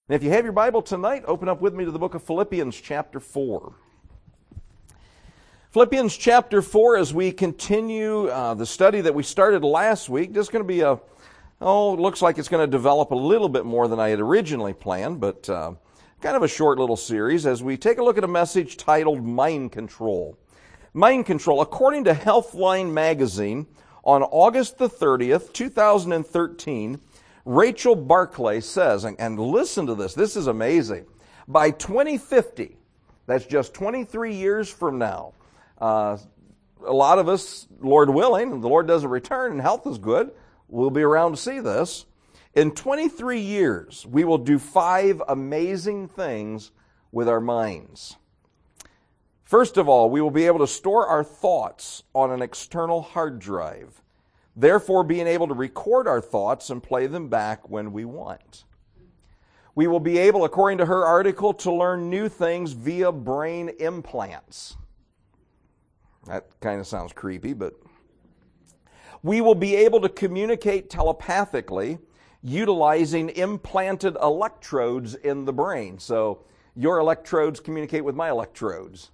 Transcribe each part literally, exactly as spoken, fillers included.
And if you have your Bible tonight, open up with me to the book of Philippians chapter four. Philippians chapter four, as we continue uh, the study that we started last week, just going to be a, oh, it looks like it's going to develop a little bit more than I had originally planned, but uh, kind of a short little series as we take a look at a message titled Mind Control. Mind Control, according to Healthline magazine, on August the thirtieth, two thousand thirteen, Rachel Barclay says, and, and listen to this, this is amazing, by twenty fifty, that's just twenty-three years from now, uh, a lot of us, Lord willing, and the Lord doesn't return and health is good, we'll be around to see this. In twenty-three years, we will do five amazing things with our minds. First of all, we will be able to store our thoughts on an external hard drive, therefore being able to record our thoughts and play them back when we want. We will be able, according to her article, to learn new things via brain implants. That kind of sounds creepy, but we will be able to communicate telepathically utilizing implanted electrodes in the brain. So your electrodes communicate with my electrodes.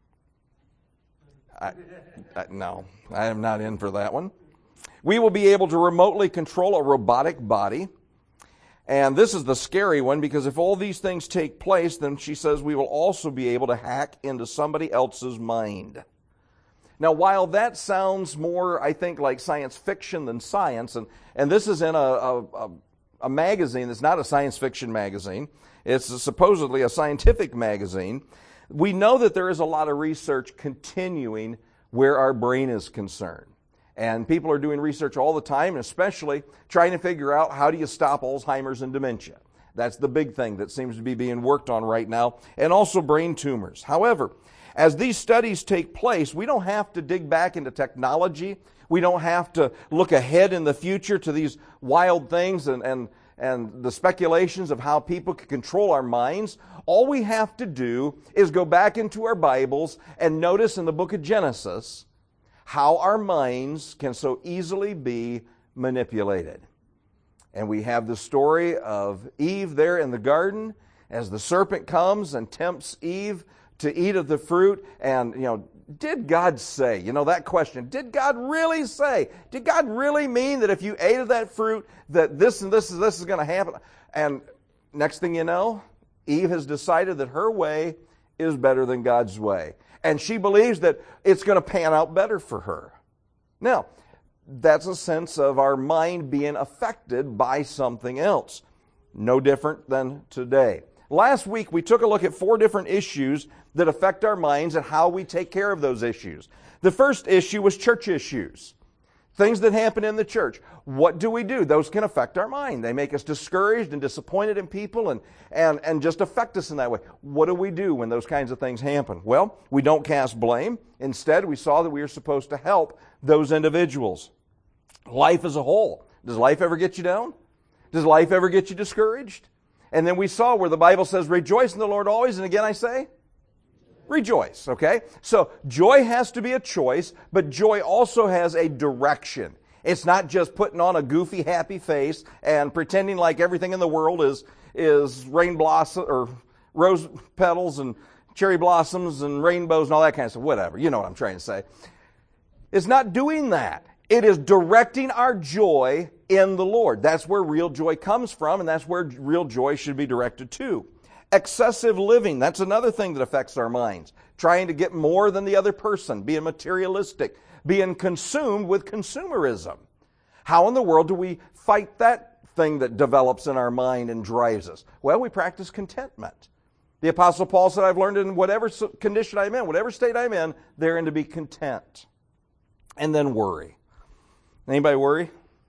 I, I, no, I am not in for that one. We will be able to remotely control a robotic body. And this is the scary one, because if all these things take place, then she says we will also be able to hack into somebody else's mind. Now, while that sounds more, I think, like science fiction than science, and, and this is in a, a, a magazine that's not a science fiction magazine, it's a, supposedly a scientific magazine, we know that there is a lot of research continuing where our brain is concerned. And people are doing research all the time, and especially trying to figure out how do you stop Alzheimer's and dementia. That's the big thing that seems to be being worked on right now, and also brain tumors. However, as these studies take place, we don't have to dig back into technology. We don't have to look ahead in the future to these wild things and, and, and the speculations of how people can control our minds. All we have to do is go back into our Bibles and notice in the book of Genesis how our minds can so easily be manipulated. And we have the story of Eve there in the garden as the serpent comes and tempts Eve to eat of the fruit. And, you know, did God say, you know, that question, did God really say, did God really mean that if you ate of that fruit that this and this and this is going to happen? And next thing you know, Eve has decided that her way is better than God's way. And she believes that it's going to pan out better for her. Now, that's a sense of our mind being affected by something else. No different than today. Last week, we took a look at four different issues that affect our minds and how we take care of those issues. The first issue was church issues. Things that happen in the church. What do we do? Those can affect our mind. They make us discouraged and disappointed in people and, and, and just affect us in that way. What do we do when those kinds of things happen? Well, we don't cast blame. Instead, we saw that we are supposed to help those individuals. Life as a whole. Does life ever get you down? Does life ever get you discouraged? And then we saw where the Bible says, rejoice in the Lord always. And again I say, rejoice, okay? So joy has to be a choice, but joy also has a direction. It's not just putting on a goofy, happy face and pretending like everything in the world is, is rain blossom or rose petals and cherry blossoms and rainbows and all that kind of stuff. Whatever, you know what I'm trying to say. It's not doing that. It is directing our joy in the Lord. That's where real joy comes from, and that's where real joy should be directed to. Excessive living, that's another thing that affects our minds. Trying to get more than the other person, being materialistic, being consumed with consumerism. How in the world do we fight that thing that develops in our mind and drives us? Well, we practice contentment. The Apostle Paul said, I've learned in whatever condition I'm in, whatever state I'm in, therein to be content. And then worry. Anybody worry?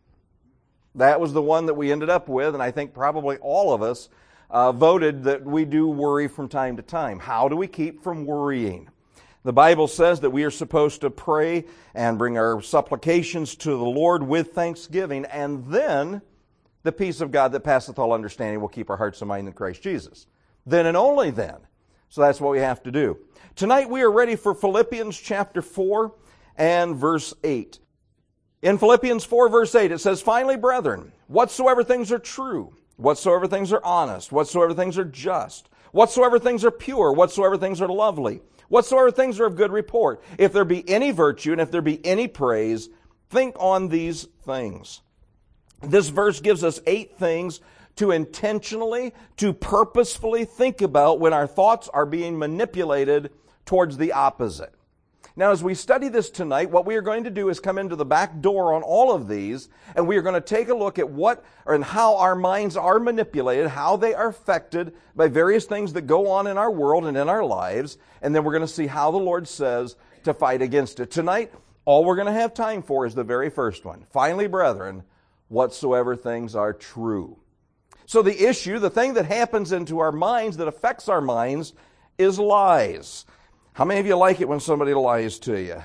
That was the one that we ended up with, and I think probably all of us uh, voted that we do worry from time to time. How do we keep from worrying? The Bible says that we are supposed to pray and bring our supplications to the Lord with thanksgiving, and then the peace of God that passeth all understanding will keep our hearts and minds in Christ Jesus. Then and only then. So that's what we have to do. Tonight we are ready for Philippians chapter four and verse eight. In Philippians four, verse eight, it says, finally, brethren, whatsoever things are true, whatsoever things are honest, whatsoever things are just, whatsoever things are pure, whatsoever things are lovely, whatsoever things are of good report, if there be any virtue and if there be any praise, think on these things. This verse gives us eight things to intentionally, to purposefully think about when our thoughts are being manipulated towards the opposite. Now, as we study this tonight, what we are going to do is come into the back door on all of these, and we are going to take a look at what and how our minds are manipulated, how they are affected by various things that go on in our world and in our lives, and then we're going to see how the Lord says to fight against it. Tonight, all we're going to have time for is the very first one. Finally, brethren, whatsoever things are true. So the issue, the thing that happens into our minds, that affects our minds, is lies. How many of you like it when somebody lies to you?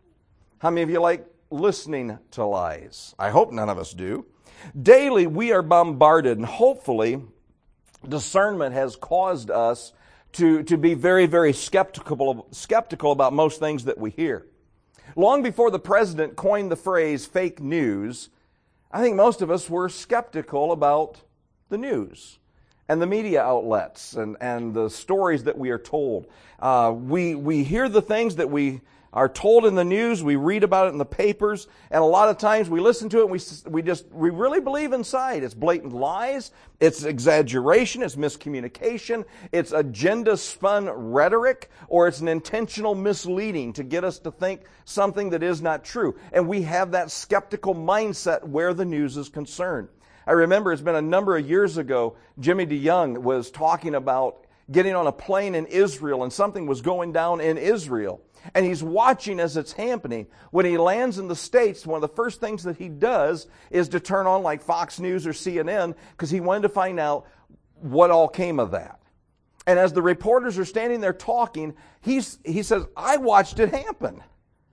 How many of you like listening to lies? I hope none of us do. Daily we are bombarded, and hopefully discernment has caused us to, to be very, very skeptical, skeptical about most things that we hear. Long before the president coined the phrase fake news, I think most of us were skeptical about the news and the media outlets and, and the stories that we are told. Uh, we, we hear the things that we are told in the news, we read about it in the papers, and a lot of times we listen to it and we, we just, we really believe inside. It's blatant lies, it's exaggeration, it's miscommunication, it's agenda-spun rhetoric, or it's an intentional misleading to get us to think something that is not true. And we have that skeptical mindset where the news is concerned. I remember it's been a number of years ago, Jimmy DeYoung was talking about getting on a plane in Israel and something was going down in Israel. And he's watching as it's happening. When he lands in the States, one of the first things that he does is to turn on like Fox News or C N N because he wanted to find out what all came of that. And as the reporters are standing there talking, he's, he says, I watched it happen.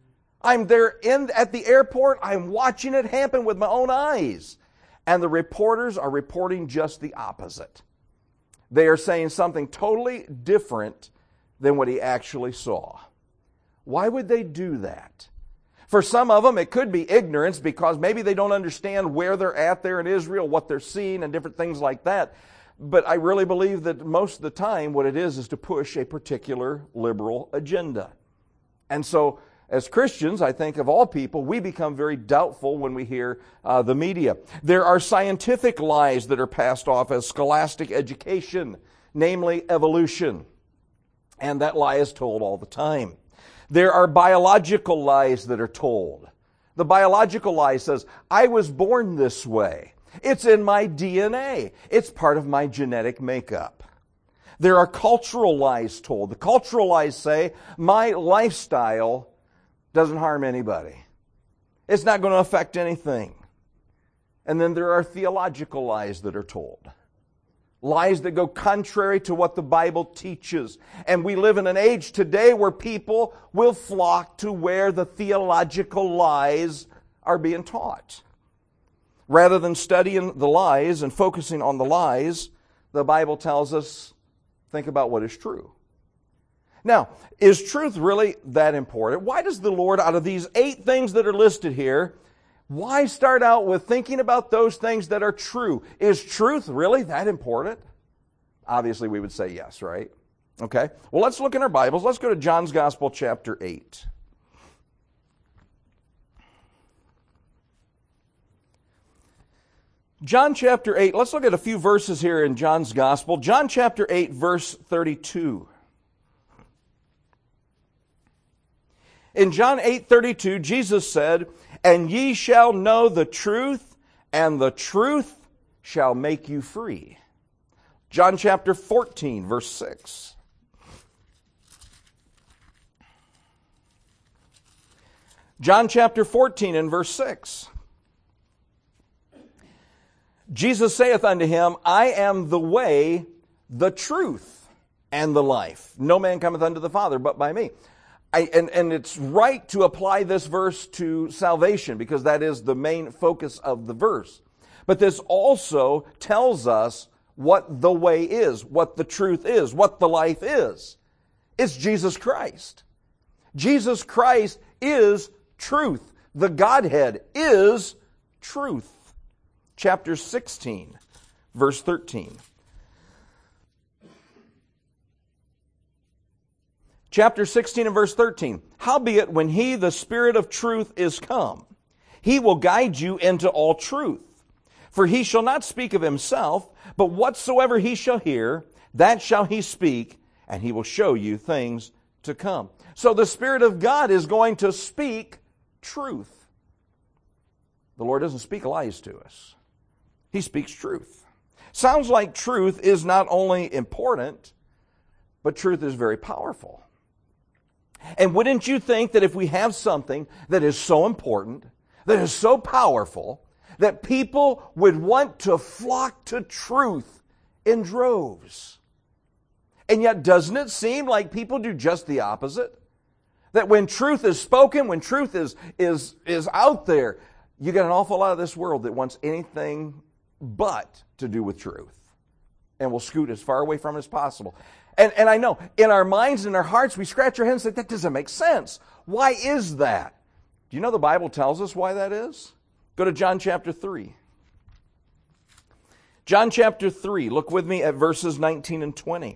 I'm there in, at the airport, I'm watching it happen with my own eyes. And the reporters are reporting just the opposite. They are saying something totally different than what he actually saw. Why would they do that? For some of them, it could be ignorance because maybe they don't understand where they're at there in Israel, what they're seeing, and different things like that. But I really believe that most of the time what it is is to push a particular liberal agenda. And so, as Christians, I think of all people, we become very doubtful when we hear uh, the media. There are scientific lies that are passed off as scholastic education, namely evolution. And that lie is told all the time. There are biological lies that are told. The biological lie says, I was born this way. It's in my D N A. It's part of my genetic makeup. There are cultural lies told. The cultural lies say, my lifestyle doesn't harm anybody. It's not going to affect anything. And then there are theological lies that are told. Lies that go contrary to what the Bible teaches. And we live in an age today where people will flock to where the theological lies are being taught. Rather than studying the lies and focusing on the lies, the Bible tells us, think about what is true. Now, is truth really that important? Why does the Lord, out of these eight things that are listed here, why start out with thinking about those things that are true? Is truth really that important? Obviously, we would say yes, right? Okay. Well, let's look in our Bibles. Let's go to John's Gospel, chapter eight. John chapter eight, let's look at a few verses here in John's Gospel. John chapter eight, verse thirty-two. In John eight thirty-two, Jesus said, and ye shall know the truth, and the truth shall make you free. John chapter fourteen, verse six. John chapter fourteen and verse six. Jesus saith unto him, I am the way, the truth, and the life. No man cometh unto the Father but by me. I, and, and it's right to apply this verse to salvation because that is the main focus of the verse. But this also tells us what the way is, what the truth is, what the life is. It's Jesus Christ. Jesus Christ is truth. The Godhead is truth. Chapter sixteen, verse thirteen. Chapter sixteen and verse thirteen. Howbeit, when he, the Spirit of truth, is come, he will guide you into all truth. For he shall not speak of himself, but whatsoever he shall hear, that shall he speak, and he will show you things to come. So the Spirit of God is going to speak truth. The Lord doesn't speak lies to us. He speaks truth. Sounds like truth is not only important, but truth is very powerful. And wouldn't you think that if we have something that is so important, that is so powerful, that people would want to flock to truth in droves? And yet, doesn't it seem like people do just the opposite? That when truth is spoken, when truth is, is, is out there, you get an awful lot of this world that wants anything but to do with truth, and will scoot as far away from it as possible. And, and I know, in our minds and our hearts, we scratch our heads and say, that doesn't make sense. Why is that? Do you know the Bible tells us why that is? Go to John chapter three. John chapter three, look with me at verses nineteen and twenty.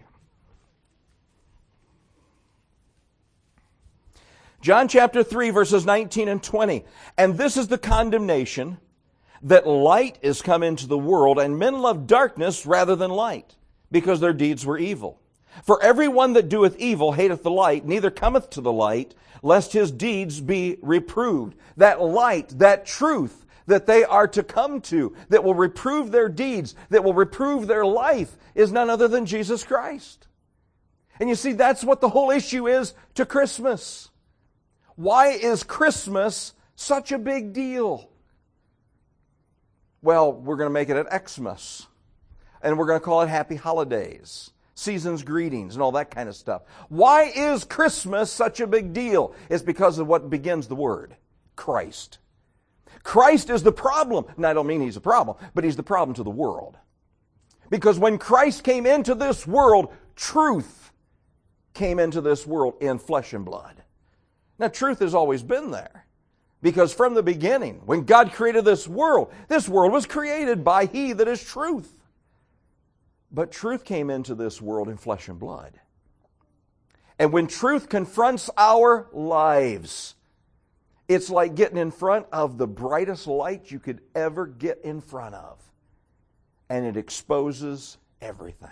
John chapter three, verses nineteen and twenty. And this is the condemnation, that light is come into the world, and men love darkness rather than light, because their deeds were evil. For every one that doeth evil hateth the light, neither cometh to the light, lest his deeds be reproved. That light, that truth that they are to come to, that will reprove their deeds, that will reprove their life, is none other than Jesus Christ. And you see, that's what the whole issue is to Christmas. Why is Christmas such a big deal? Well, we're going to make it at Xmas, and we're going to call it Happy Holidays, season's greetings, and all that kind of stuff. Why is Christmas such a big deal? It's because of what begins the word, Christ. Christ is the problem. And I don't mean He's a problem, but He's the problem to the world. Because when Christ came into this world, truth came into this world in flesh and blood. Now, truth has always been there. Because from the beginning, when God created this world, this world was created by He that is truth. But truth came into this world in flesh and blood. And when truth confronts our lives, it's like getting in front of the brightest light you could ever get in front of. And it exposes everything.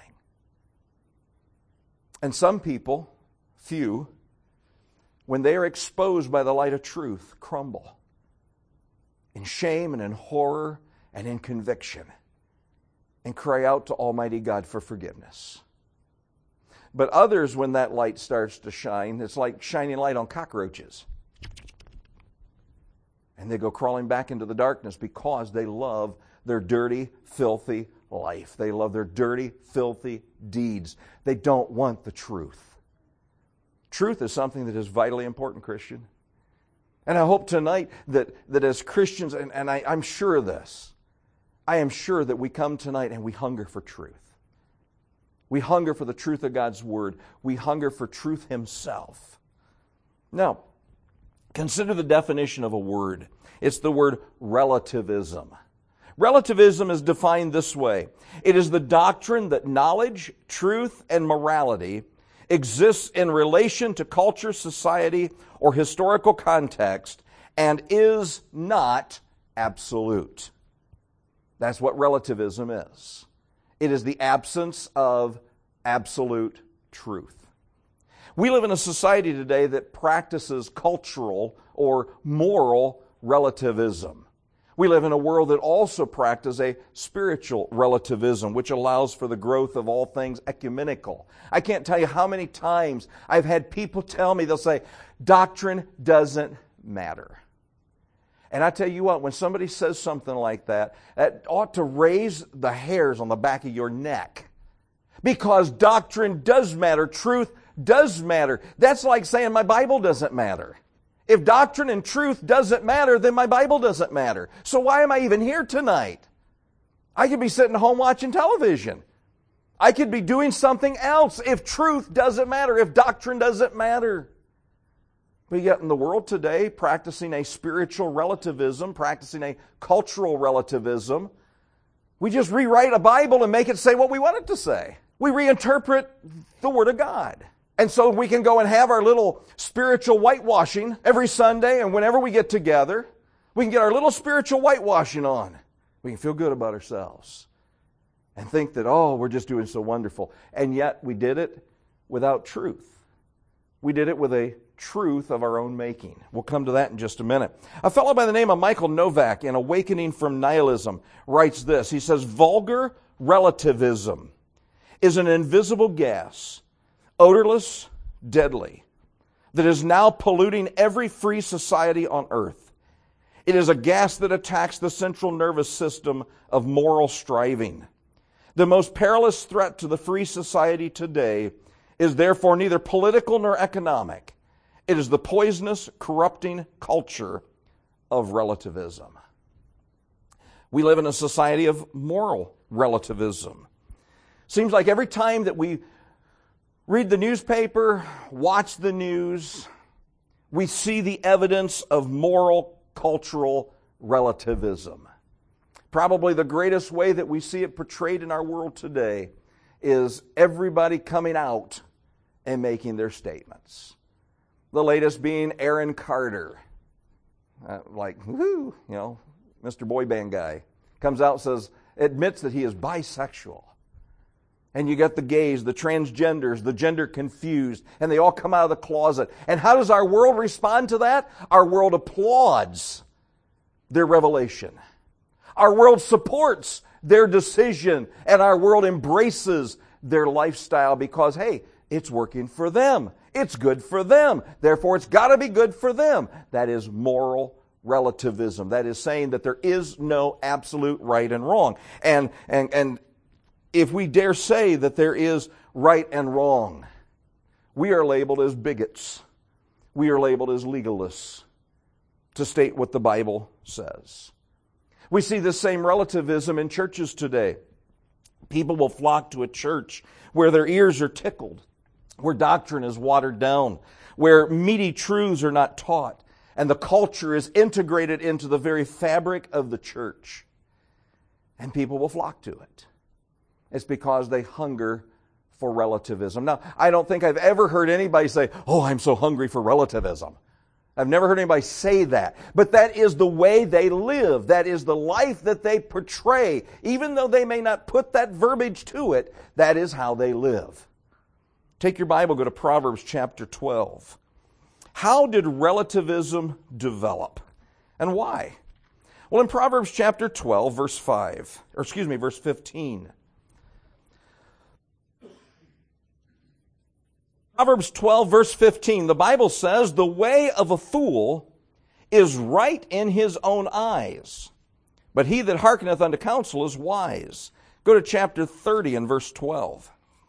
And some people, few, when they are exposed by the light of truth, crumble in shame and in horror and in conviction and cry out to Almighty God for forgiveness. But others, when that light starts to shine, it's like shining light on cockroaches. And they go crawling back into the darkness because they love their dirty, filthy life. They love their dirty, filthy deeds. They don't want the truth. Truth is something that is vitally important, Christian. And I hope tonight that, that as Christians, and, and I, I'm sure of this, I am sure that we come tonight and we hunger for truth. We hunger for the truth of God's Word. We hunger for truth Himself. Now, consider the definition of a word. It's the word relativism. Relativism is defined this way. It is the doctrine that knowledge, truth, and morality exists in relation to culture, society, or historical context and is not absolute. That's what relativism is. It is the absence of absolute truth. We live in a society today that practices cultural or moral relativism. We live in a world that also practices a spiritual relativism, which allows for the growth of all things ecumenical. I can't tell you how many times I've had people tell me, they'll say, doctrine doesn't matter. And I tell you what, when somebody says something like that, that ought to raise the hairs on the back of your neck. Because doctrine does matter, truth does matter. That's like saying my Bible doesn't matter. If doctrine and truth doesn't matter, then my Bible doesn't matter. So why am I even here tonight? I could be sitting home watching television. I could be doing something else if truth doesn't matter, if doctrine doesn't matter. But yet in the world today, practicing a spiritual relativism, practicing a cultural relativism, We just rewrite a Bible and make it say what we want it to say. We reinterpret the Word of God. And so we can go and have our little spiritual whitewashing every Sunday, and whenever we get together, we can get our little spiritual whitewashing on. We can feel good about ourselves and think that, oh, we're just doing so wonderful. And yet we did it without truth. We did it with a truth of our own making. We'll come to that in just a minute. A fellow by the name of Michael Novak in Awakening from Nihilism writes this. He says, vulgar relativism is an invisible gas, odorless, deadly, that is now polluting every free society on earth. It is a gas that attacks the central nervous system of moral striving. The most perilous threat to the free society today is therefore neither political nor economic. It is the poisonous, corrupting culture of relativism. We live in a society of moral relativism. Seems like every time that we read the newspaper, watch the news, we see the evidence of moral, cultural relativism. Probably the greatest way that we see it portrayed in our world today is everybody coming out and making their statements. The latest being Aaron Carter. Uh, like, whoo, you know, Mister Boy Band guy. Comes out and says, admits that he is bisexual. And you get the gays, the transgenders, the gender confused, and they all come out of the closet. And how does our world respond to that? Our world applauds their revelation. Our world supports their decision, and our world embraces their lifestyle because, hey, it's working for them. It's good for them. Therefore, it's got to be good for them. That is moral relativism. That is saying that there is no absolute right and wrong. And, and, and if we dare say that there is right and wrong, we are labeled as bigots. We are labeled as legalists to state what the Bible says. We see the same relativism in churches today. People will flock to a church where their ears are tickled, where doctrine is watered down, where meaty truths are not taught, and the culture is integrated into the very fabric of the church. And people will flock to it. It's because they hunger for relativism. Now, I don't think I've ever heard anybody say, oh, I'm so hungry for relativism. I've never heard anybody say that. But that is the way they live. That is the life that they portray. Even though they may not put that verbiage to it, that is how they live. Take your Bible, go to Proverbs chapter twelve. How did relativism develop? And why? Well, in Proverbs chapter twelve, verse five, or excuse me, verse fifteen. Proverbs twelve, verse fifteen, the Bible says, the way of a fool is right in his own eyes, but he that hearkeneth unto counsel is wise. Go to chapter thirty and verse twelve.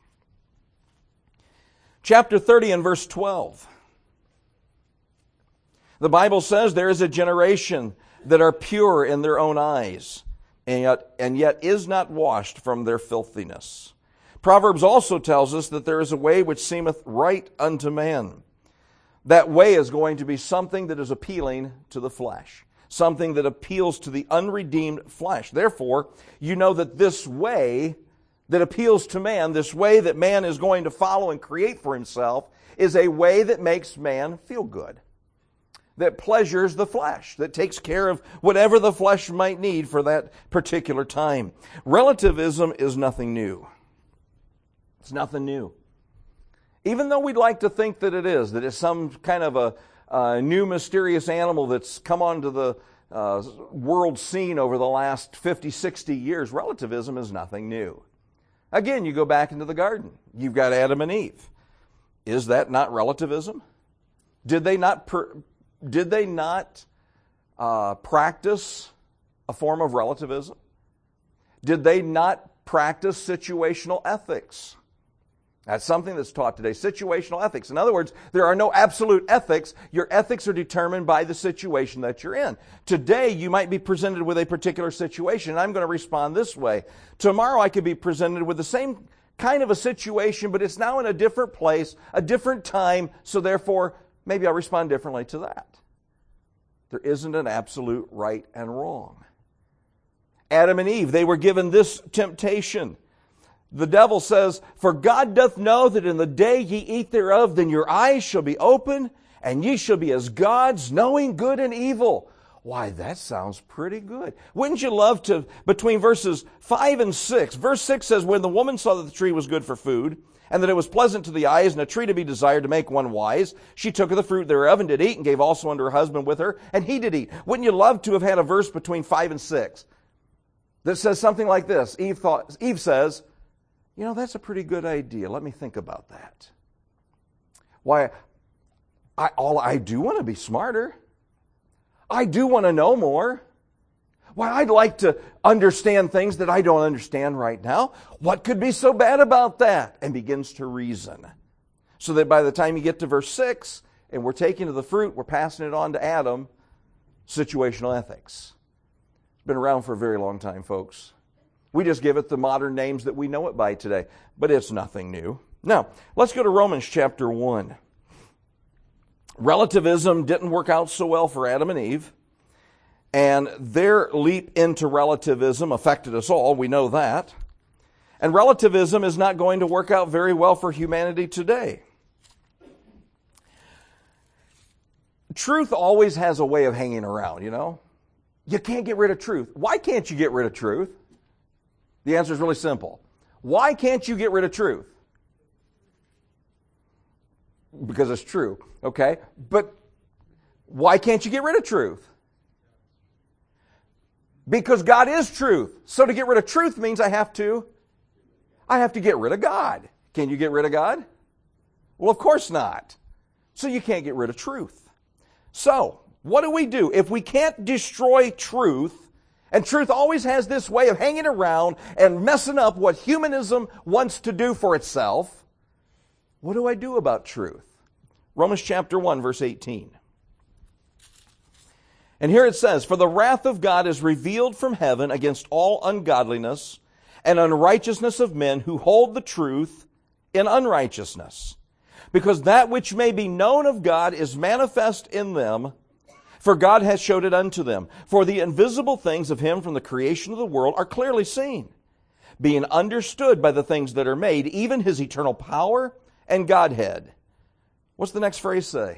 Chapter thirty and verse twelve. The Bible says there is a generation that are pure in their own eyes, and yet, and yet is not washed from their filthiness. Proverbs also tells us that there is a way which seemeth right unto man. That way is going to be something that is appealing to the flesh, something that appeals to the unredeemed flesh. Therefore, you know that this way that appeals to man, this way that man is going to follow and create for himself, is a way that makes man feel good, that pleasures the flesh, that takes care of whatever the flesh might need for that particular time. Relativism is nothing new. It's nothing new. Even though we'd like to think that it is, that it's some kind of a, a new mysterious animal that's come onto the uh, world scene over the last fifty, sixty years, relativism is nothing new. Again, you go back into the garden. You've got Adam and Eve. Is that not relativism? Did they not, per, did they not uh, practice a form of relativism? Did they not practice situational ethics? That's something that's taught today, situational ethics. In other words, there are no absolute ethics. Your ethics are determined by the situation that you're in. Today, you might be presented with a particular situation, and I'm going to respond this way. Tomorrow, I could be presented with the same kind of a situation, but it's now in a different place, a different time, so therefore, maybe I'll respond differently to that. There isn't an absolute right and wrong. Adam and Eve, they were given this temptation. The devil says, "For God doth know that in the day ye eat thereof, then your eyes shall be open, and ye shall be as gods, knowing good and evil." Why, that sounds pretty good. Wouldn't you love to, between verses five and six, verse six says, "When the woman saw that the tree was good for food, and that it was pleasant to the eyes, and a tree to be desired to make one wise, she took of the fruit thereof, and did eat, and gave also unto her husband with her, and he did eat." Wouldn't you love to have had a verse between five and six that says something like this? Eve thought, Eve says, "You know, that's a pretty good idea. Let me think about that. Why, I, all, I do want to be smarter. I do want to know more. Why, I'd like to understand things that I don't understand right now. What could be so bad about that?" And begins to reason. So that by the time you get to verse six, and we're taking of the fruit, we're passing it on to Adam, situational ethics. It's been around for a very long time, folks. We just give it the modern names that we know it by today, but it's nothing new. Now, let's go to Romans chapter one. Relativism didn't work out so well for Adam and Eve, and their leap into relativism affected us all. We know that. And relativism is not going to work out very well for humanity today. Truth always has a way of hanging around, you know? You can't get rid of truth. Why can't you get rid of truth? The answer is really simple. Why can't you get rid of truth? Because it's true, okay? But why can't you get rid of truth? Because God is truth. So to get rid of truth means I have to, I have to get rid of God. Can you get rid of God? Well, of course not. So you can't get rid of truth. So, what do we do? If we can't destroy truth, and truth always has this way of hanging around and messing up what humanism wants to do for itself, what do I do about truth? Romans chapter one, verse eighteen. And here it says, "For the wrath of God is revealed from heaven against all ungodliness and unrighteousness of men who hold the truth in unrighteousness. Because that which may be known of God is manifest in them, for God hath showed it unto them. For the invisible things of Him from the creation of the world are clearly seen, being understood by the things that are made, even His eternal power and Godhead." What's the next phrase say?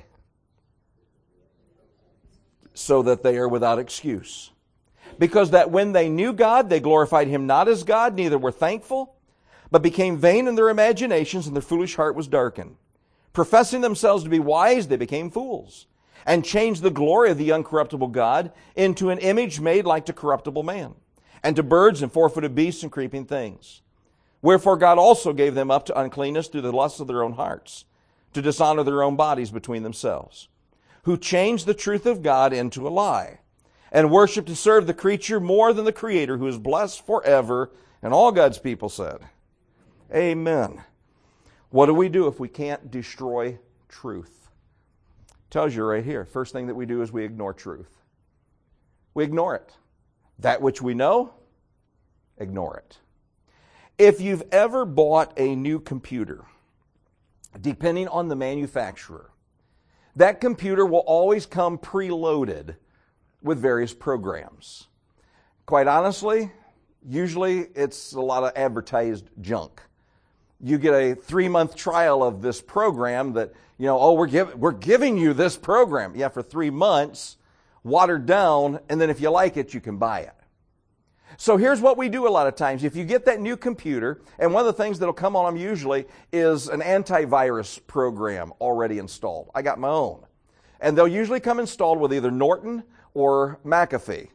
"So that they are without excuse. Because that when they knew God, they glorified Him not as God, neither were thankful, but became vain in their imaginations, and their foolish heart was darkened. Professing themselves to be wise, they became fools, and changed the glory of the uncorruptible God into an image made like to corruptible man, and to birds and four-footed beasts and creeping things. Wherefore God also gave them up to uncleanness through the lusts of their own hearts, to dishonor their own bodies between themselves, who changed the truth of God into a lie, and worshiped and served the creature more than the Creator, who is blessed forever." And all God's people said, amen. What do we do if we can't destroy truth? It tells you right here. First thing that we do is we ignore truth. We ignore it. That which we know, ignore it. If you've ever bought a new computer, depending on the manufacturer, that computer will always come preloaded with various programs. Quite honestly, usually it's a lot of advertised junk. You get a three-month trial of this program that, you know, oh, we're, give, we're giving you this program. Yeah, for three months, watered down, and then if you like it, you can buy it. So here's what we do a lot of times. If you get that new computer, and one of the things that'll come on them usually is an antivirus program already installed. I got my own. And they'll usually come installed with either Norton or McAfee.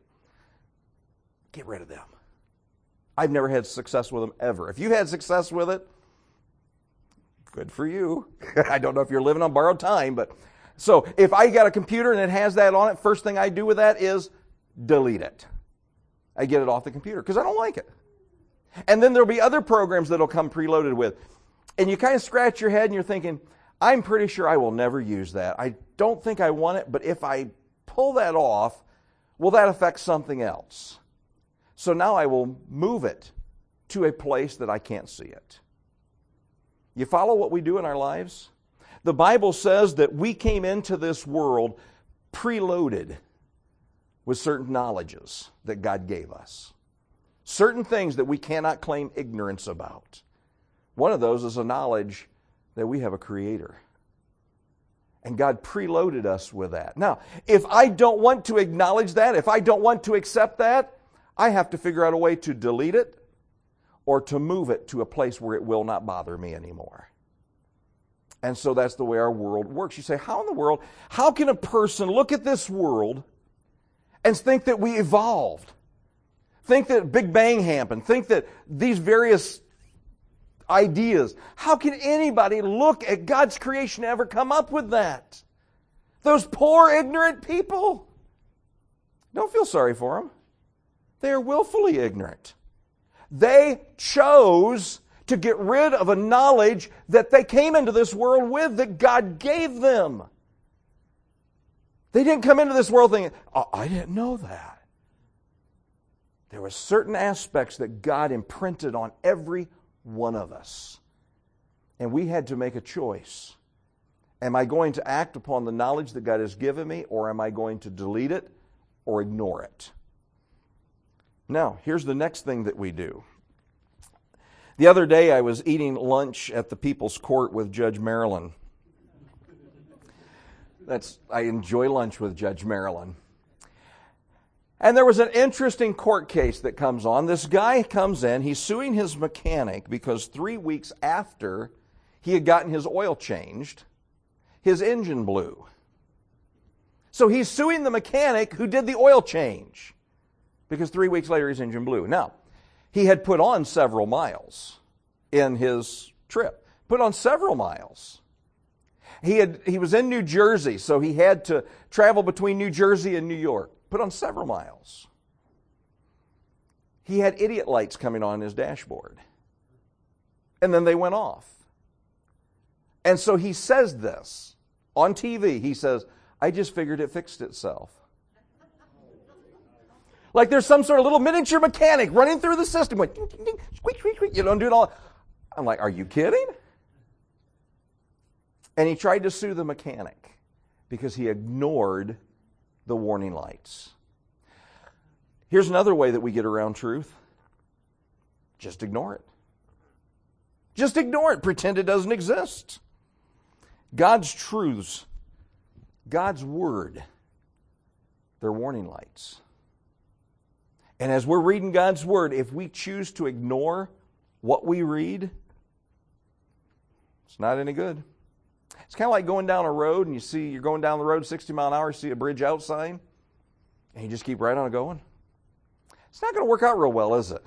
Get rid of them. I've never had success with them ever. If you've had success with it, good for you. I don't know if you're living on borrowed time, but so if I got a computer and it has that on it, first thing I do with that is delete it. I get it off the computer because I don't like it. And then there'll be other programs that'll come preloaded with. And you kind of scratch your head and you're thinking, I'm pretty sure I will never use that. I don't think I want it, but if I pull that off, will that affect something else? So now I will move it to a place that I can't see it. You follow what we do in our lives? The Bible says that we came into this world preloaded with certain knowledges that God gave us. Certain things that we cannot claim ignorance about. One of those is a knowledge that we have a Creator. And God preloaded us with that. Now, if I don't want to acknowledge that, if I don't want to accept that, I have to figure out a way to delete it or to move it to a place where it will not bother me anymore. And so that's the way our world works. You say, how in the world, how can a person look at this world and think that we evolved? Think that Big Bang happened? Think that these various ideas, how can anybody look at God's creation and ever come up with that? Those poor, ignorant people. Don't feel sorry for them. They are willfully ignorant. They chose to get rid of a knowledge that they came into this world with, that God gave them. They didn't come into this world thinking, oh, I didn't know that. There were certain aspects that God imprinted on every one of us. And we had to make a choice. Am I going to act upon the knowledge that God has given me, or am I going to delete it or ignore it? Now, here's the next thing that we do. The other day I was eating lunch at the People's Court with Judge Marilyn. That's I enjoy lunch with Judge Marilyn. And there was an interesting court case that comes on. This guy comes in, he's suing his mechanic because three weeks after he had gotten his oil changed, his engine blew. So he's suing the mechanic who did the oil change because three weeks later his engine blew. Now, he had put on several miles in his trip. Put on several miles. He had he was in New Jersey, so he had to travel between New Jersey and New York. Put on several miles. He had idiot lights coming on his dashboard. And then they went off. And so he says this on T V. He says, I just figured it fixed itself. Like there's some sort of little miniature mechanic running through the system, going, ding, ding, ding, squeak, squeak, squeak. You don't do it all. I'm like, are you kidding? And he tried to sue the mechanic because he ignored the warning lights. Here's another way that we get around truth. Just ignore it. Just ignore it. Pretend it doesn't exist. God's truths, God's word, they're warning lights. And as we're reading God's word, if we choose to ignore what we read, it's not any good. It's kind of like going down a road and you see, you're going down the road sixty mile an hour, you see a bridge out sign, and you just keep right on going. It's not going to work out real well, is it?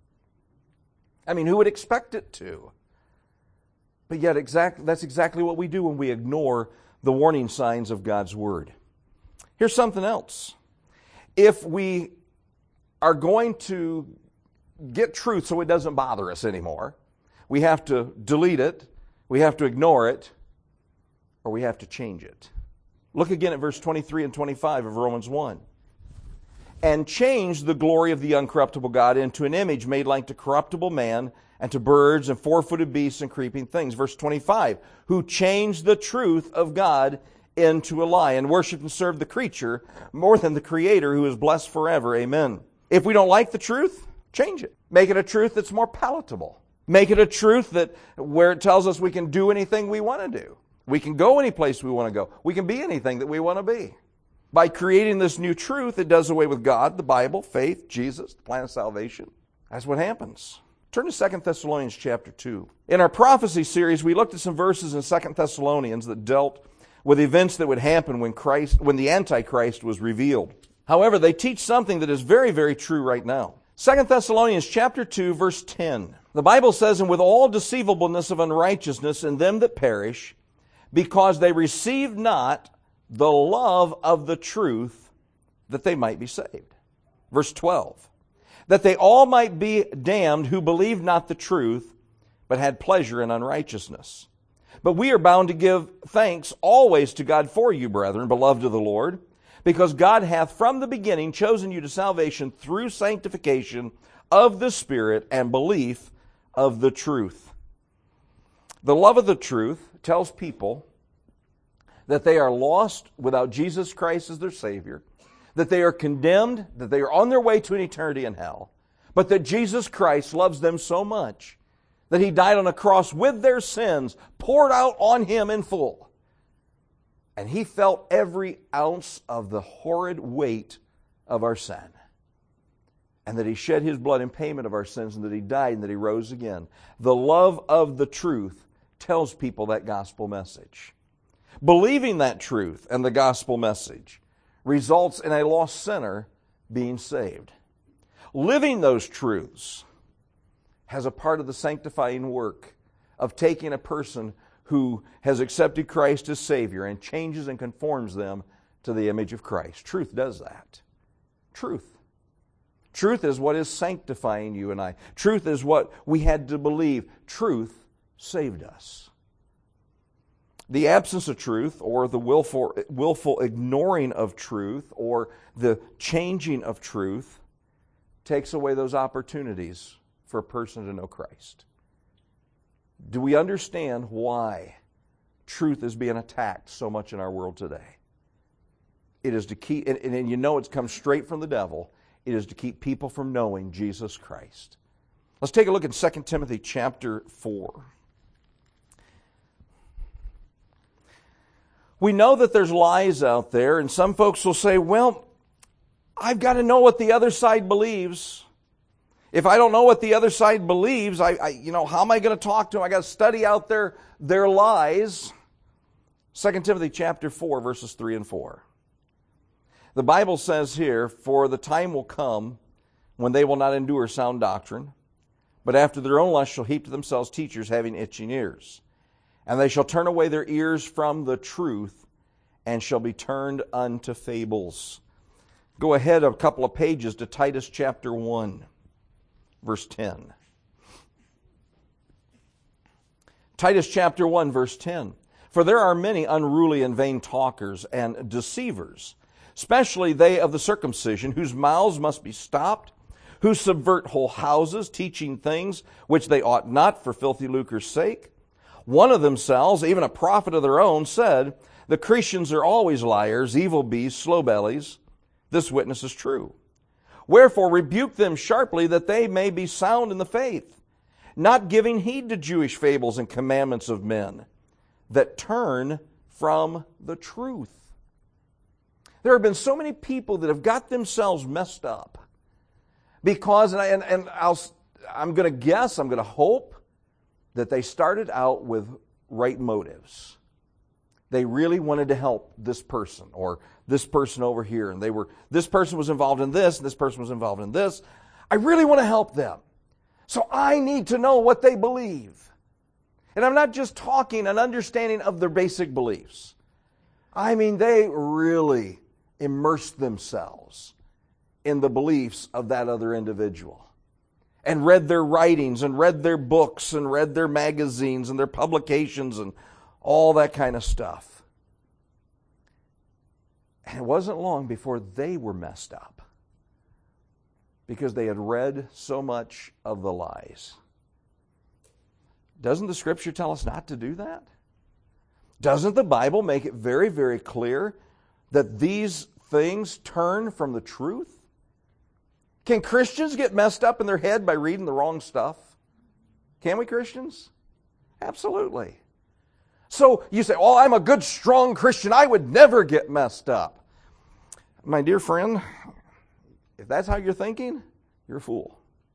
I mean, who would expect it to? But yet, exact, that's exactly what we do when we ignore the warning signs of God's word. Here's something else. If we are going to get truth so it doesn't bother us anymore, we have to delete it, we have to ignore it, or we have to change it. Look again at verse twenty-three and twenty-five of Romans one. And change the glory of the uncorruptible God into an image made like to corruptible man and to birds and four-footed beasts and creeping things. Verse twenty-five, who changed the truth of God into a lie and worship and serve the creature more than the Creator, who is blessed forever. Amen. If we don't like the truth, change it. Make it a truth that's more palatable. Make it a truth that where it tells us we can do anything we want to do. We can go any place we want to go. We can be anything that we want to be. By creating this new truth, it does away with God, the Bible, faith, Jesus, the plan of salvation. That's what happens. Turn to Second Thessalonians chapter two. In our prophecy series, we looked at some verses in Second Thessalonians that dealt with events that would happen when Christ, when the Antichrist was revealed. However, they teach something that is very, very true right now. Second Thessalonians chapter two, verse ten. The Bible says, and with all deceivableness of unrighteousness in them that perish, because they receive not the love of the truth, that they might be saved. Verse twelve. That they all might be damned who believed not the truth, but had pleasure in unrighteousness. But we are bound to give thanks always to God for you, brethren, beloved of the Lord, because God hath from the beginning chosen you to salvation through sanctification of the Spirit and belief of the truth. The love of the truth tells people that they are lost without Jesus Christ as their Savior, that they are condemned, that they are on their way to an eternity in hell. but that Jesus Christ loves them so much that He died on a cross with their sins poured out on Him in full. And He felt every ounce of the horrid weight of our sin. And that He shed His blood in payment of our sins, and that He died and that He rose again. The love of the truth tells people that gospel message. Believing that truth and the gospel message results in a lost sinner being saved. Living those truths has a part of the sanctifying work of taking a person who has accepted Christ as Savior and changes and conforms them to the image of Christ. Truth does that. Truth. Truth is what is sanctifying you and I. Truth is what we had to believe. Truth saved us. The absence of truth, or the willful, willful ignoring of truth, or the changing of truth, takes away those opportunities for a person to know Christ. Do we understand why truth is being attacked so much in our world today? It is to keep, and, and you know it's come straight from the devil, it is to keep people from knowing Jesus Christ. Let's take a look at Second Timothy chapter four. We know that there's lies out there, and some folks will say, well, I've got to know what the other side believes. If I don't know what the other side believes, I, I you know, how am I going to talk to them? I got to study out their, their lies. Second Timothy chapter four, verses three and four. The Bible says here, for the time will come when they will not endure sound doctrine, but after their own lust shall heap to themselves teachers having itching ears. And they shall turn away their ears from the truth, and shall be turned unto fables. Go ahead a couple of pages to Titus chapter one, verse ten. Titus chapter one, verse ten. For there are many unruly and vain talkers and deceivers, especially they of the circumcision, whose mouths must be stopped, who subvert whole houses, teaching things which they ought not for filthy lucre's sake. One of themselves, even a prophet of their own, said, the Cretans are always liars, evil beasts, slow bellies. This witness is true. Wherefore rebuke them sharply, that they may be sound in the faith, not giving heed to Jewish fables and commandments of men, that turn from the truth. There have been so many people that have got themselves messed up because, and, I, and, and I'll, I'm going to guess, I'm going to hope, that they started out with right motives. They really wanted to help this person or this person over here, and they were this person was involved in this, and this person was involved in this. I really want to help them. So I need to know what they believe. And I'm not just talking an understanding of their basic beliefs. I mean, they really immersed themselves in the beliefs of that other individual, and read their writings, and read their books, and read their magazines, and their publications, and all that kind of stuff. And it wasn't long before they were messed up, because they had read so much of the lies. Doesn't the Scripture tell us not to do that? Doesn't the Bible make it very, very clear that these things turn from the truth? Can Christians get messed up in their head by reading the wrong stuff? Can we, Christians? Absolutely. So you say, oh, I'm a good, strong Christian. I would never get messed up. My dear friend, if that's how you're thinking, you're a fool.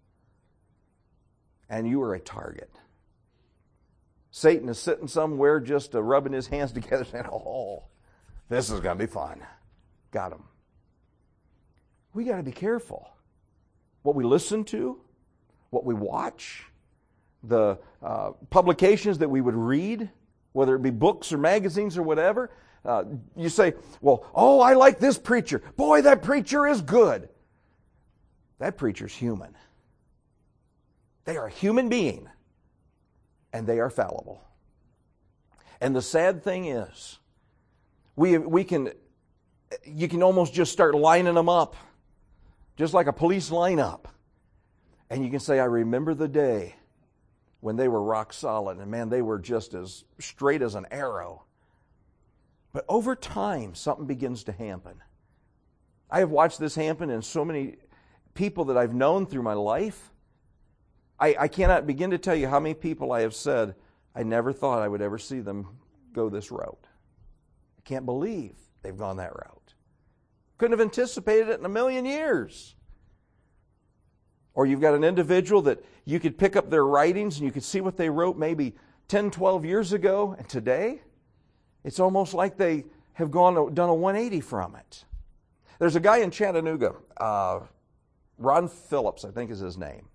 And you are a target. Satan is sitting somewhere just uh, rubbing his hands together saying, oh, this is going to be fun. Got him. We got to be careful. What we listen to, what we watch, the uh, publications that we would read, whether it be books or magazines or whatever. Uh, you say, well, oh, I like this preacher. Boy, that preacher is good. That preacher's human. They are a human being, and they are fallible. And the sad thing is, we we can, you can almost just start lining them up, just like a police lineup. And you can say, I remember the day when they were rock solid, and man, they were just as straight as an arrow. But over time, something begins to happen. I have watched this happen in so many people that I've known through my life, I, I cannot begin to tell you how many people I have said, I never thought I would ever see them go this route. I can't believe they've gone that route. Couldn't have anticipated it in a million years. Or you've got an individual that you could pick up their writings and you could see what they wrote maybe ten, twelve years ago, and today it's almost like they have gone done a one eighty from it. There's a guy in Chattanooga, uh, Ron Phillips, I think is his name.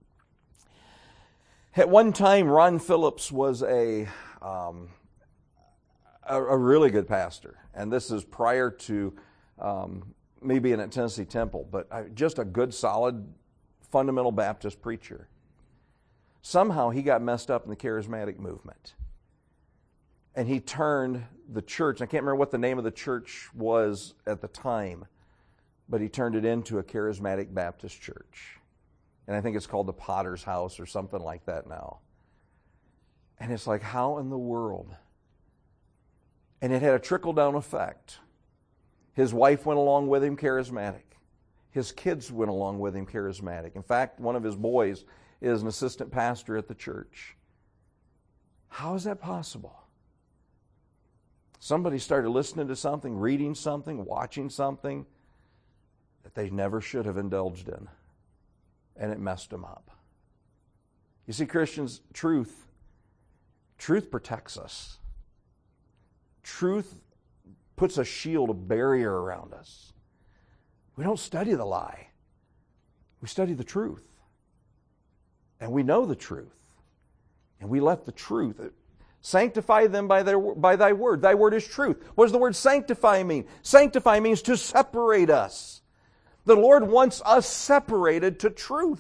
At one time, Ron Phillips was a, um, a, a really good pastor. And this is prior to um, me being at Tennessee Temple, but just a good, solid, fundamental Baptist preacher. Somehow he got messed up in the charismatic movement. And he turned the church, I can't remember what the name of the church was at the time, but he turned it into a charismatic Baptist church. And I think it's called the Potter's House or something like that now. And it's like, how in the world? And it had a trickle-down effect. His wife went along with him, charismatic. His kids went along with him, charismatic. In fact, one of his boys is an assistant pastor at the church. How is that possible? Somebody started listening to something, reading something, watching something that they never should have indulged in. And it messed them up. You see, Christians, truth, truth protects us. Truth puts a shield, a barrier around us. We don't study the lie. We study the truth. And we know the truth. And we let the truth sanctify them by, their, by thy word. Thy word is truth. What does the word sanctify mean? Sanctify means to separate us. The Lord wants us separated to truth.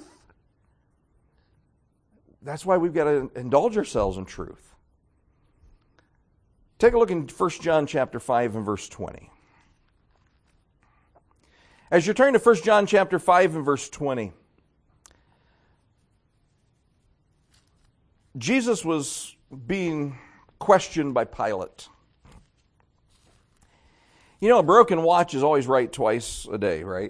That's why we've got to indulge ourselves in truth. Take a look in First John chapter five and verse twenty. As you turn to First John chapter five and verse twenty, Jesus was being questioned by Pilate. You know, a broken watch is always right twice a day, right?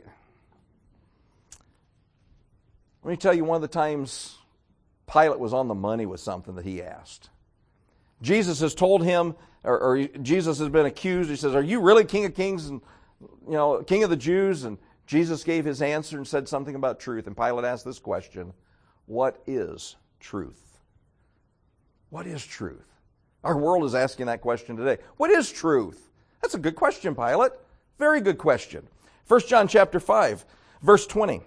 Let me tell you one of the times Pilate was on the money with something that he asked. Jesus has told him, or, or Jesus has been accused. He says, "Are you really King of Kings and you know King of the Jews?" And Jesus gave his answer and said something about truth. And Pilate asked this question: "What is truth?" What is truth? Our world is asking that question today. What is truth? That's a good question, Pilate. Very good question. First John chapter five, verse twenty.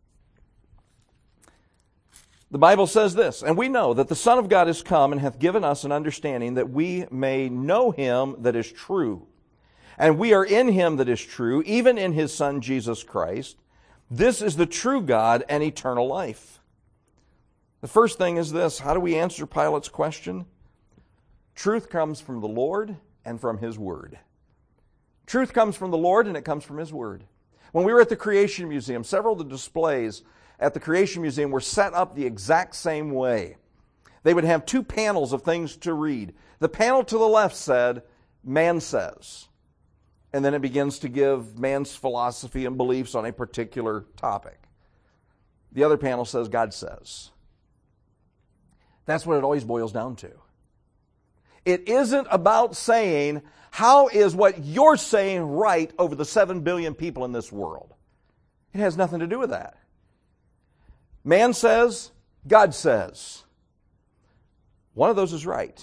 The Bible says this, "And we know that the Son of God is come and hath given us an understanding that we may know him that is true. And we are in him that is true, even in his Son Jesus Christ. This is the true God and eternal life." The first thing is this: how do we answer Pilate's question? Truth comes from the Lord and from his word. Truth comes from the Lord and it comes from his word. When we were at the Creation Museum, several of the displays at the Creation Museum were set up the exact same way. They would have two panels of things to read. The panel to the left said, "Man says." And then it begins to give man's philosophy and beliefs on a particular topic. The other panel says, "God says." That's what it always boils down to. It isn't about saying, how is what you're saying right over the seven billion people in this world? It has nothing to do with that. Man says, God says. One of those is right.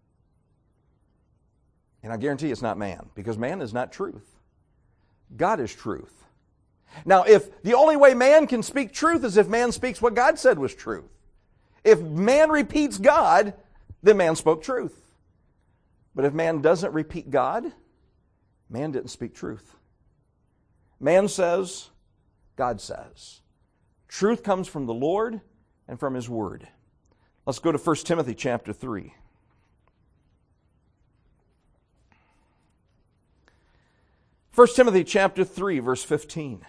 And I guarantee it's not man, because man is not truth. God is truth. Now, if the only way man can speak truth is if man speaks what God said was truth. If man repeats God, then man spoke truth. But if man doesn't repeat God, man didn't speak truth. Man says, God says. Truth comes from the Lord and from his word. Let's go to First Timothy chapter three. First Timothy chapter three, verse fifteen.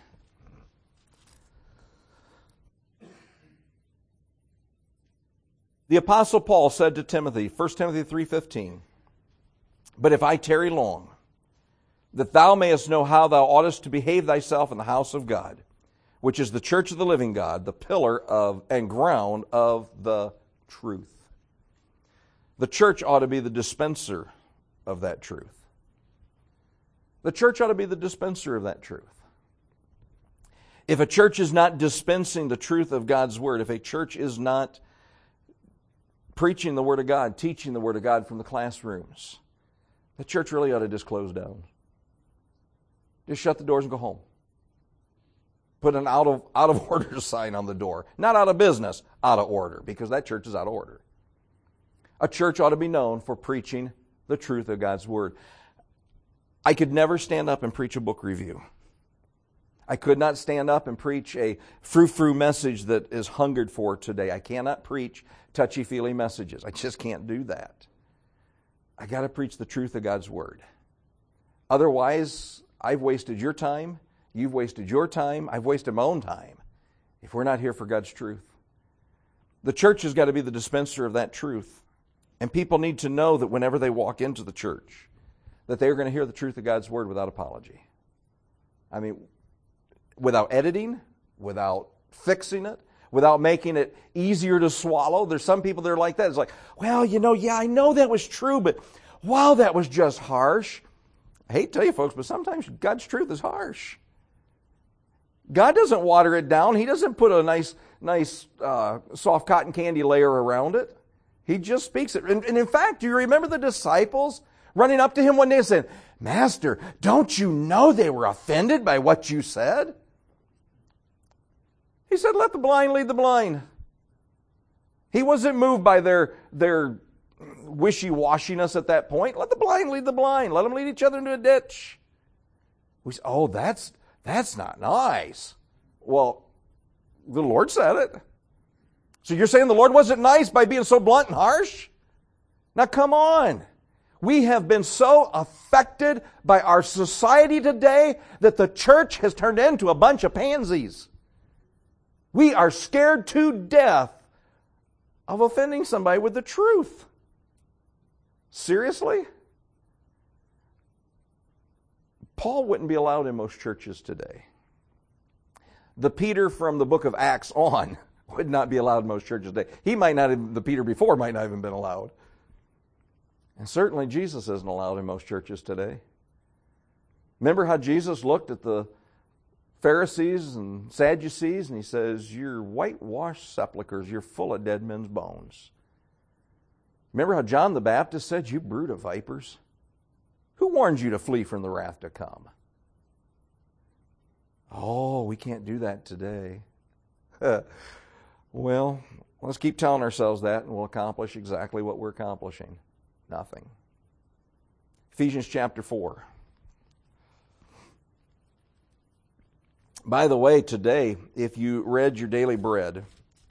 The Apostle Paul said to Timothy, First Timothy three fifteen, "But if I tarry long, that thou mayest know how thou oughtest to behave thyself in the house of God, which is the church of the living God, the pillar of and ground of the truth. The church ought to be the dispenser of that truth. The church ought to be the dispenser of that truth. If a church is not dispensing the truth of God's Word, if a church is not preaching the Word of God, teaching the Word of God from the classrooms, the church really ought to just close down. Just shut the doors and go home. Put an out of, out of order sign on the door. Not out of business, out of order, because that church is out of order. A church ought to be known for preaching the truth of God's Word. I could never stand up and preach a book review. I could not stand up and preach a frou-frou message that is hungered for today. I cannot preach touchy-feely messages. I just can't do that. I got to preach the truth of God's Word. Otherwise, I've wasted your time. You've wasted your time. I've wasted my own time if we're not here for God's truth. The church has got to be the dispenser of that truth. And people need to know that whenever they walk into the church, that they're going to hear the truth of God's Word without apology. I mean, without editing, without fixing it, without making it easier to swallow. There's some people that are like that. It's like, well, you know, yeah, I know that was true, but wow, that was just harsh. I hate to tell you folks, but sometimes God's truth is harsh. God doesn't water it down. He doesn't put a nice, nice uh, soft cotton candy layer around it. He just speaks it. And, and in fact, do you remember the disciples running up to him one day and saying, Master, don't you know they were offended by what you said? He said, let the blind lead the blind. He wasn't moved by their, their wishy-washiness at that point. Let the blind lead the blind. Let them lead each other into a ditch. We say, oh, that's, that's not nice. Well, the Lord said it. So you're saying the Lord wasn't nice by being so blunt and harsh? Now come on. We have been so affected by our society today that the church has turned into a bunch of pansies. We are scared to death of offending somebody with the truth. Seriously? Paul wouldn't be allowed in most churches today. The Peter from the book of Acts on would not be allowed in most churches today. He might not have, the Peter before might not have even been allowed. And certainly Jesus isn't allowed in most churches today. Remember how Jesus looked at the Pharisees and Sadducees, and he says, you're whitewashed sepulchres, you're full of dead men's bones. Remember how John the Baptist said, you brood of vipers? Who warned you to flee from the wrath to come? Oh, we can't do that today. Well, let's keep telling ourselves that, and we'll accomplish exactly what we're accomplishing. Nothing. Ephesians chapter four. By the way, today, if you read your daily bread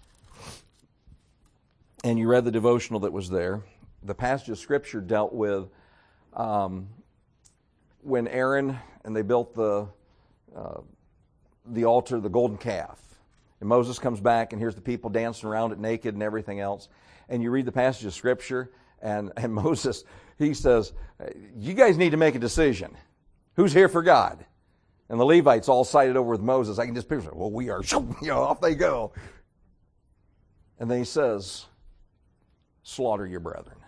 and you read the devotional that was there, the passage of Scripture dealt with um, when Aaron and they built the uh, the altar, the golden calf. And Moses comes back and here's the people dancing around it naked and everything else. And you read the passage of Scripture and, and Moses, he says, you guys need to make a decision. Who's here for God? And the Levites all sided over with Moses. I can just picture, well, we are, you know, off they go. And then he says, slaughter your brethren.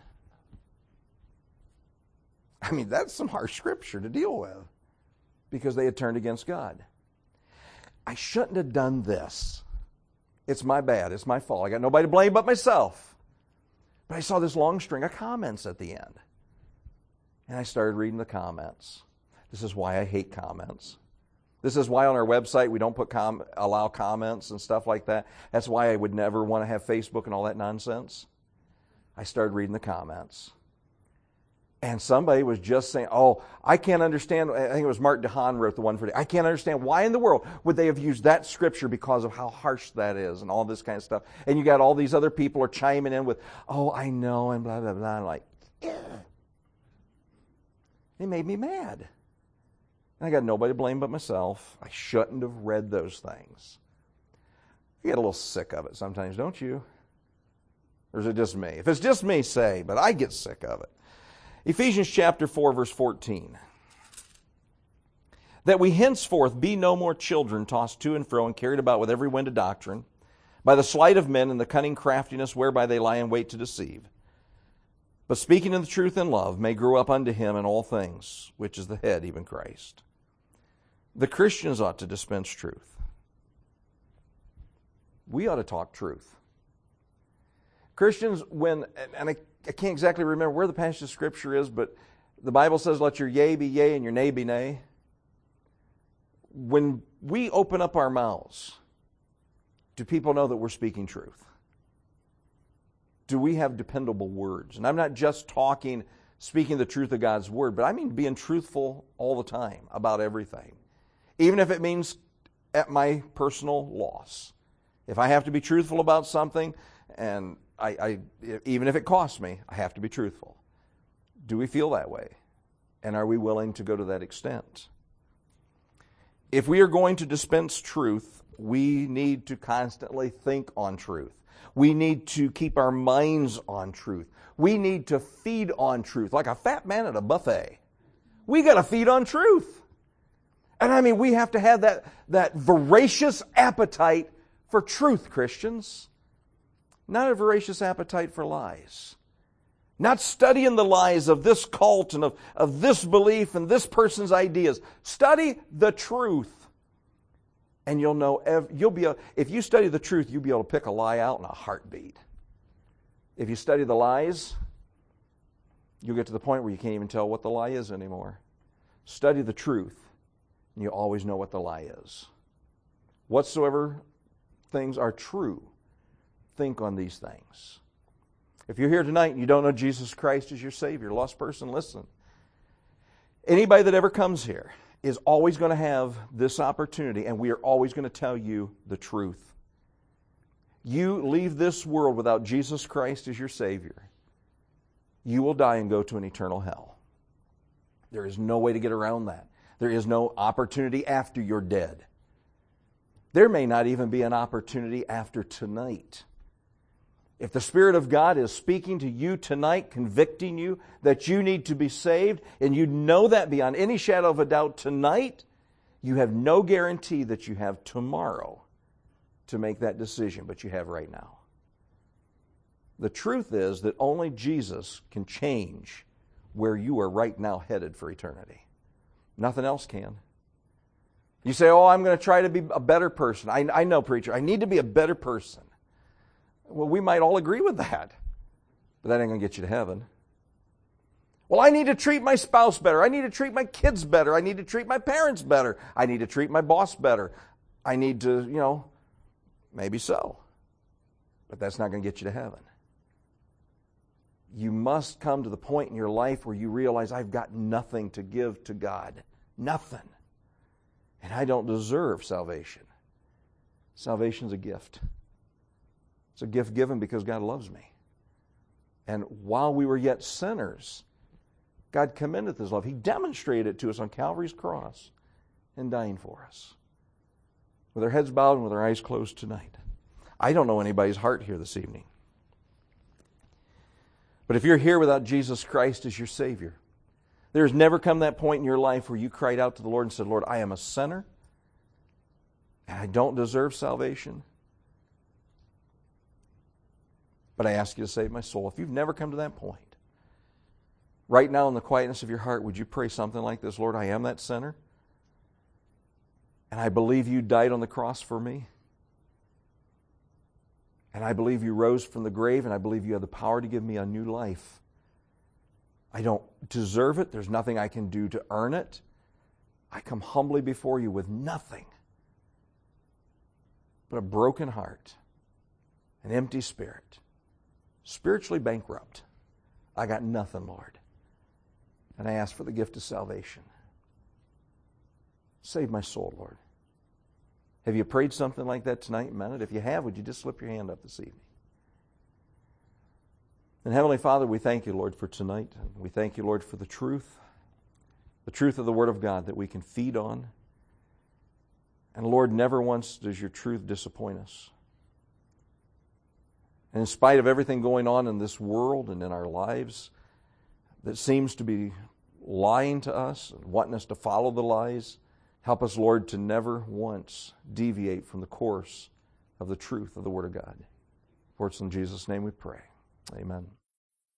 I mean, that's some harsh scripture to deal with because they had turned against God. I shouldn't have done this. It's my bad. It's my fault. I got nobody to blame but myself. But I saw this long string of comments at the end. And I started reading the comments. This is why I hate comments. This is why on our website we don't put com- allow comments and stuff like that. That's why I would never want to have Facebook and all that nonsense. I started reading the comments. And somebody was just saying, oh, I can't understand. I think it was Mark DeHaan wrote the one for today. I can't understand why in the world would they have used that scripture because of how harsh that is and all this kind of stuff. And you got all these other people are chiming in with, oh, I know, and blah, blah, blah. I'm like, yeah. It made me mad. And I got nobody to blame but myself. I shouldn't have read those things. I get a little sick of it sometimes, don't you? Or is it just me? If it's just me, say, but I get sick of it. Ephesians chapter four, verse fourteen. that we henceforth be no more children, tossed to and fro and carried about with every wind of doctrine, by the sleight of men and the cunning craftiness whereby they lie in wait to deceive. But speaking in the truth in love, may grow up unto him in all things, which is the head, even Christ. The Christians ought to dispense truth. We ought to talk truth. Christians, when, and I, I can't exactly remember where the passage of Scripture is, but the Bible says, let your yea be yea and your nay be nay. When we open up our mouths, do people know that we're speaking truth? Do we have dependable words? And I'm not just talking, speaking the truth of God's Word, but I mean being truthful all the time about everything. Even if it means at my personal loss. If I have to be truthful about something, and I, I even if it costs me, I have to be truthful. Do we feel that way? And are we willing to go to that extent? If we are going to dispense truth, we need to constantly think on truth. We need to keep our minds on truth. We need to feed on truth, like a fat man at a buffet. We got to feed on truth. And I mean, we have to have that, that voracious appetite for truth, Christians. Not a voracious appetite for lies. Not studying the lies of this cult and of, of this belief and this person's ideas. Study the truth. And you'll know, you'll be able, if you study the truth, you'll be able to pick a lie out in a heartbeat. If you study the lies, you'll get to the point where you can't even tell what the lie is anymore. Study the truth, and you always know what the lie is. Whatsoever things are true, think on these things. If you're here tonight and you don't know Jesus Christ as your Savior, lost person, listen. Anybody that ever comes here is always going to have this opportunity, and we are always going to tell you the truth. You leave this world without Jesus Christ as your Savior, you will die and go to an eternal hell. There is no way to get around that. There is no opportunity after you're dead. There may not even be an opportunity after tonight. If the Spirit of God is speaking to you tonight, convicting you that you need to be saved, and you know that beyond any shadow of a doubt tonight, you have no guarantee that you have tomorrow to make that decision, but you have right now. The truth is that only Jesus can change where you are right now headed for eternity. Nothing else can. You say, oh, I'm going to try to be a better person. I, I know, preacher, I need to be a better person. Well, we might all agree with that, but that ain't going to get you to heaven. Well, I need to treat my spouse better. I need to treat my kids better. I need to treat my parents better. I need to treat my boss better. I need to, you know, maybe so. But that's not going to get you to heaven. You must come to the point in your life where you realize I've got nothing to give to God. Nothing. And I don't deserve salvation. Salvation's a gift. It's a gift given because God loves me. And while we were yet sinners, God commendeth His love. He demonstrated it to us on Calvary's cross in dying for us. With our heads bowed and with our eyes closed tonight. I don't know anybody's heart here this evening. But if you're here without Jesus Christ as your Savior, there's never come that point in your life where you cried out to the Lord and said, Lord, I am a sinner and I don't deserve salvation, but I ask you to save my soul. If you've never come to that point, right now in the quietness of your heart, would you pray something like this? Lord, I am that sinner, and I believe you died on the cross for me, and I believe you rose from the grave, and I believe you have the power to give me a new life. I don't deserve it. There's nothing I can do to earn it. I come humbly before you with nothing but a broken heart, an empty spirit, spiritually bankrupt. I got nothing, Lord. And I ask for the gift of salvation. Save my soul, Lord. Have you prayed something like that tonight and meant it? If you have, would you just slip your hand up this evening? And Heavenly Father, we thank you, Lord, for tonight. We thank you, Lord, for the truth, the truth of the Word of God that we can feed on. And Lord, never once does your truth disappoint us. And in spite of everything going on in this world and in our lives that seems to be lying to us and wanting us to follow the lies, Help us, Lord, to never once deviate from the course of the truth of the Word of God. For it's in Jesus' name we pray. Amen.